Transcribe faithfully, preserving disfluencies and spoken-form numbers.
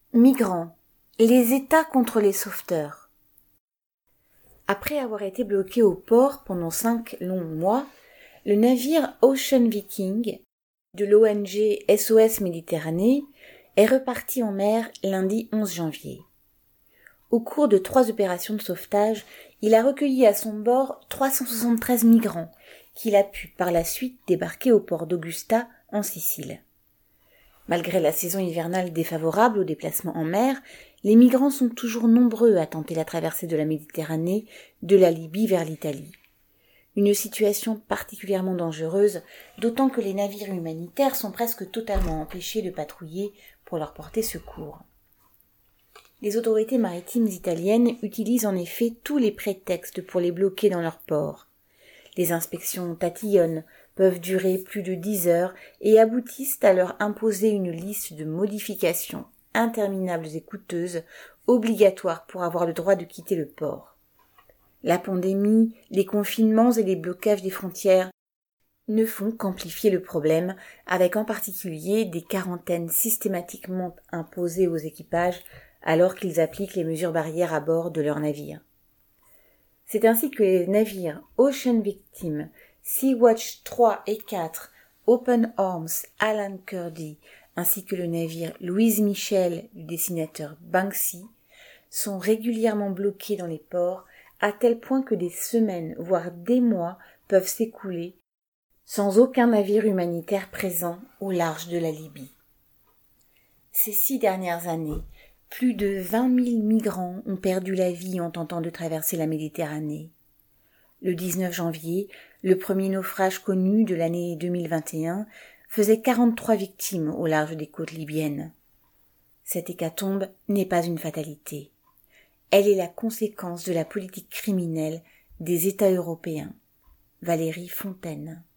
Migrants, les États contre les sauveteurs. Après avoir été bloqué au port pendant cinq longs mois, le navire Ocean Viking de l'O N G S O S Méditerranée est reparti en mer lundi onze janvier. Au cours de trois opérations de sauvetage, il a recueilli à son bord trois cent soixante-treize migrants qu'il a pu par la suite débarquer au port d'Augusta en Sicile. Malgré la saison hivernale défavorable aux déplacements en mer, les migrants sont toujours nombreux à tenter la traversée de la Méditerranée de la Libye vers l'Italie. Une situation particulièrement dangereuse, d'autant que les navires humanitaires sont presque totalement empêchés de patrouiller pour leur porter secours. Les autorités maritimes italiennes utilisent en effet tous les prétextes pour les bloquer dans leur port. Les inspections tatillonnes peuvent durer plus de dix heures et aboutissent à leur imposer une liste de modifications interminables et coûteuses, obligatoires pour avoir le droit de quitter le port. La pandémie, les confinements et les blocages des frontières ne font qu'amplifier le problème, avec en particulier des quarantaines systématiquement imposées aux équipages alors qu'ils appliquent les mesures barrières à bord de leurs navires. C'est ainsi que les navires Ocean Victim, Sea-Watch trois et quatre, Open Arms, Alan Kurdi, ainsi que le navire Louise Michel du dessinateur Banksy, sont régulièrement bloqués dans les ports, à tel point que des semaines, voire des mois, peuvent s'écouler sans aucun navire humanitaire présent au large de la Libye. Ces six dernières années, plus de vingt mille migrants ont perdu la vie en tentant de traverser la Méditerranée. Le dix-neuf janvier, le premier naufrage connu de l'année deux mille vingt et un faisait quarante-trois victimes au large des côtes libyennes. Cette hécatombe n'est pas une fatalité. Elle est la conséquence de la politique criminelle des États européens. Valérie Fontaine.